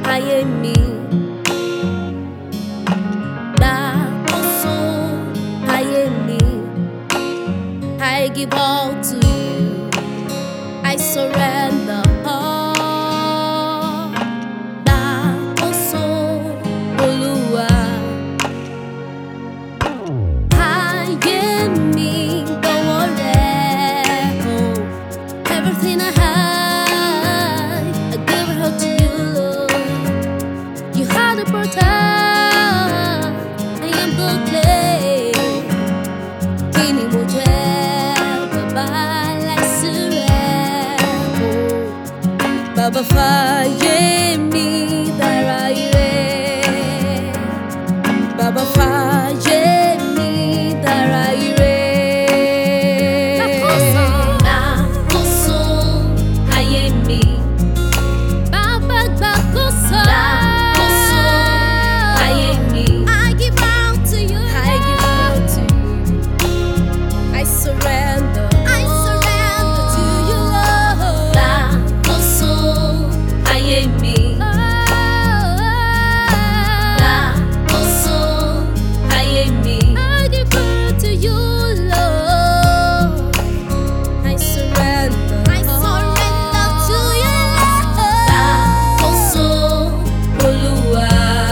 ayé mi. Gbàkóso ayé mi. I give all to you. I surrender all. Gbàkóso Olúwa. Ayé mi lọ́wọ́ rẹ o. Everything I have, I give it all to you, Lord. You had the portal, I am the clay. Kí ni mo jẹ́, bàbá láìsí rẹ o. Bàbá fàyè mi dára ire. Bàbá fàyè mi dára ire. Gbàkóso ayé mi. Bàbá gbàkóso ayé mi. I give out to you. I give out to you. I surrender. I surrender to you, Lord. Gbàkóso ayé mi. Gbàkóso ayé mi. I give out to you, Lord. I surrender. I surrender to you, Lord. Gbàkóso Olúwa.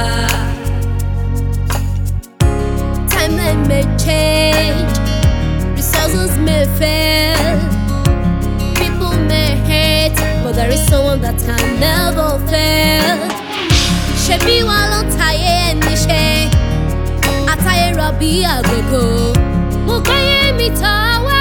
Time may change, resources may fail, people may hate, but there is someone that can never fail. Ṣebí wọn ló ń tayé ẹni ṣe, àtayé rọ̀bì àgògò. Mo gbáyé mi tọ́wọ́